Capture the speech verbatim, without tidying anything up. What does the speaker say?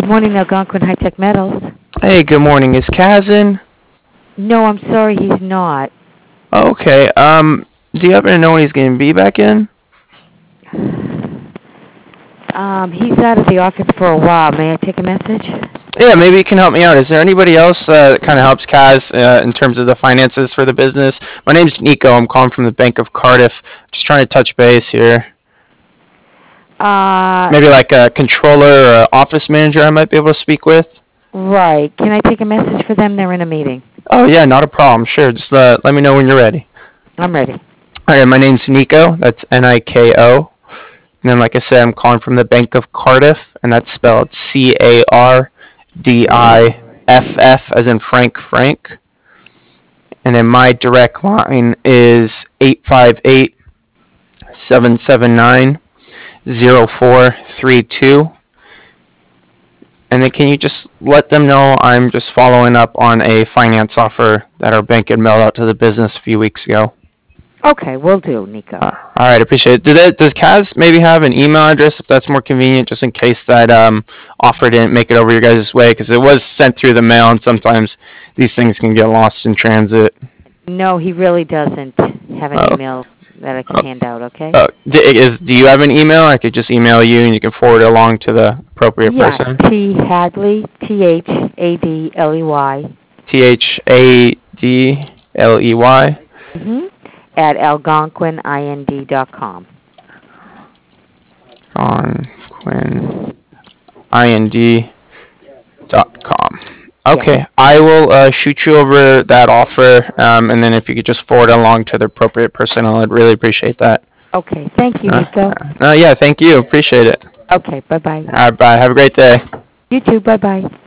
Good morning, Algonquin High Tech Metals. Hey, good morning. Is Kaz in? No, I'm sorry, he's not. Okay. Um, do you happen to know when he's going to be back in? Um, he's out of the office for a while. May I take a message? Yeah, maybe you can help me out. Is there anybody else uh, that kind of helps Kaz uh, in terms of the finances for the business? My name's Nico. I'm calling from the Bank of Cardiff. Just trying to touch base here. Uh, Maybe like a controller or a office manager I might be able to speak with? right. Can I take a message for them? They're in a meeting. Oh, yeah, not a problem. Sure. Just uh, let me know when you're ready. I'm ready. All right, my name's Nico. That's N I K O. And then, like I said, I'm calling from the Bank of Cardiff, and that's spelled C A R D I F F as in Frank Frank. And then my direct line is eight five eight, seven seven nine, zero four three two. And then can you just let them know I'm just following up on a finance offer that our bank had mailed out to the business a few weeks ago. Okay, will do, Nico. Uh, all right, appreciate it. Did it. Does Kaz maybe have an email address if that's more convenient, just in case that um, offer didn't make it over your guys' way? Because it was sent through the mail, and sometimes these things can get lost in transit. No, he really doesn't have an Oh. email that I can Oh. hand out, okay? Uh, d- is do you have an email? I could just email you, and you can forward it along to the appropriate yeah, person. T. Hadley, T H A D L E Y. T H A D L E Y. Mm-hmm. At algonquin ind dot com. algonquin ind dot com. Okay, Yeah. I will uh, shoot you over that offer, um, and then if you could just forward it along to the appropriate personnel, I'd really appreciate that. Okay, thank you, Uh, Nico. uh, yeah, thank you. Appreciate it. Okay, bye-bye. All right, bye. Have a great day. You too, bye-bye.